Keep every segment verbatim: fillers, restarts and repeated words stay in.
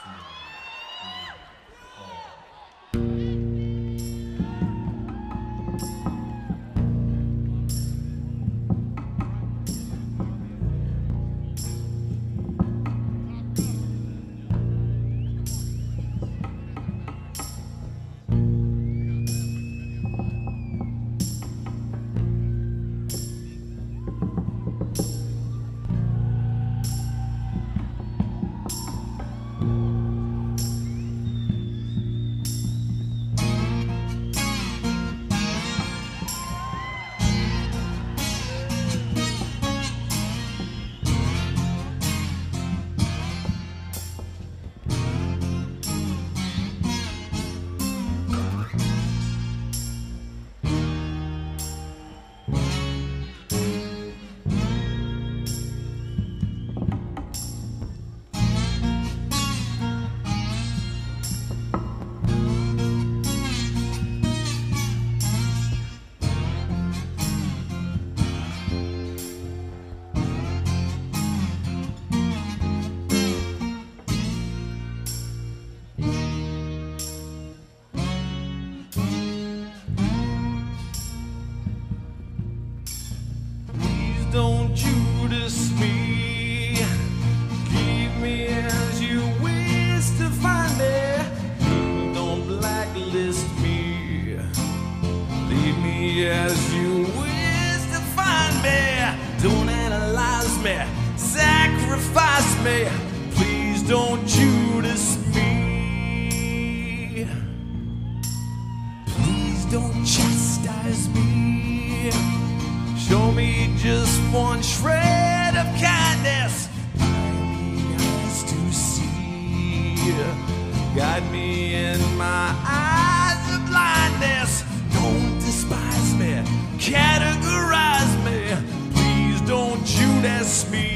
Don't Judas me, keep me as you wish to find me. Don't blacklist me, leave me as you wish to find me. Don't analyze me, sacrifice me, please don't Judas me. Please don't chastise me, show me just one shred of kindness. Guide me eyes to see, guide me in my eyes of blindness. Don't despise me, categorize me, please don't Judas me.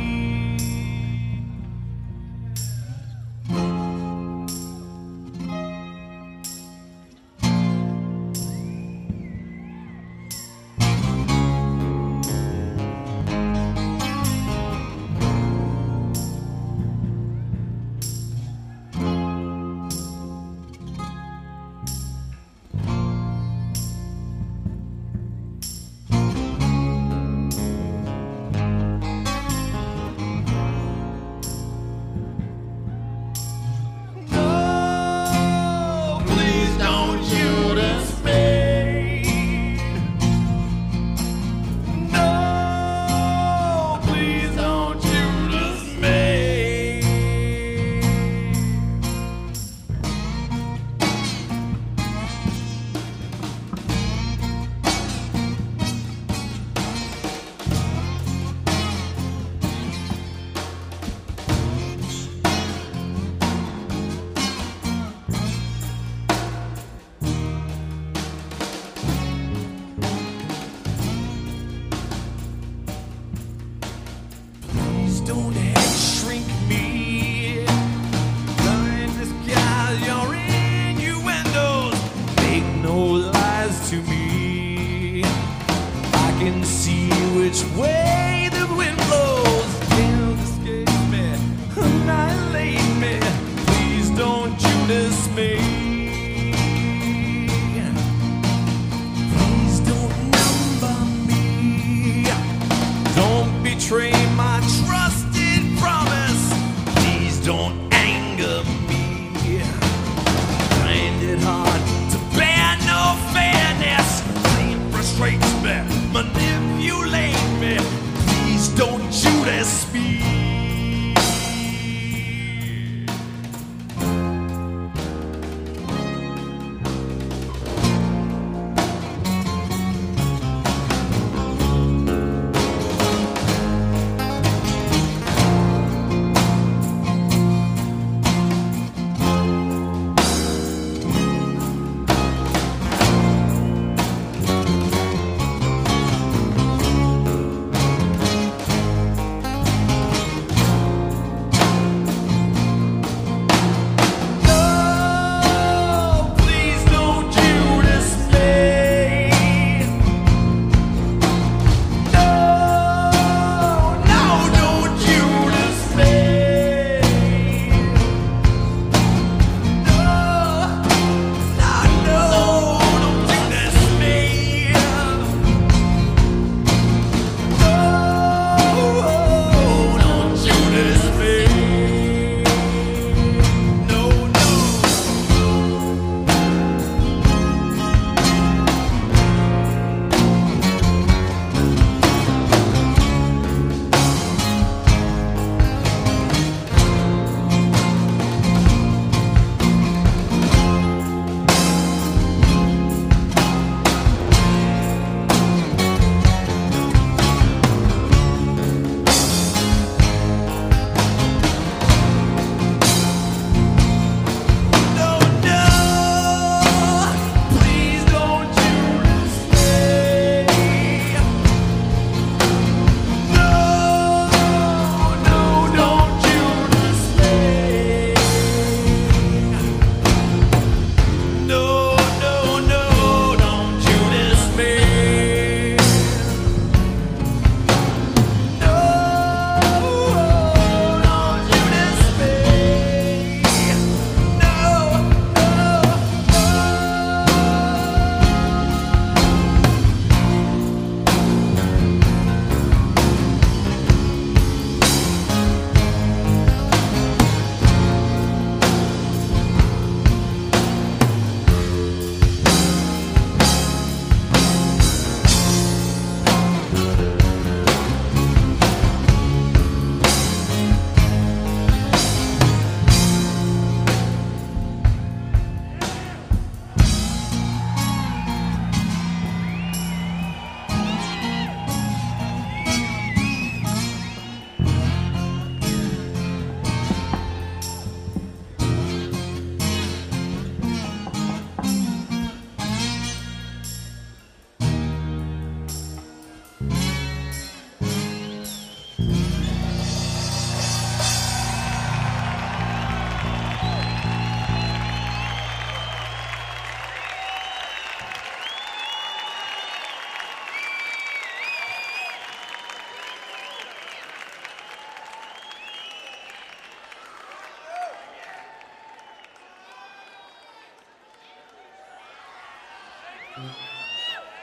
Don't head shrink me, blind disguise your innuendos, make no lies to me. I can see which way the wind blows. Can't escape me, annihilate me, please don't Judas me. Please don't number me, don't betray my trust. Don't anger me, find it hard to bear no fairness. Pain frustrates me, manipulate me, please don't Judas me.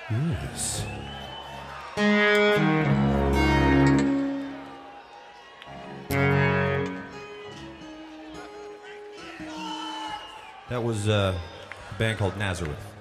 Yes. That was uh, a band called Nazareth.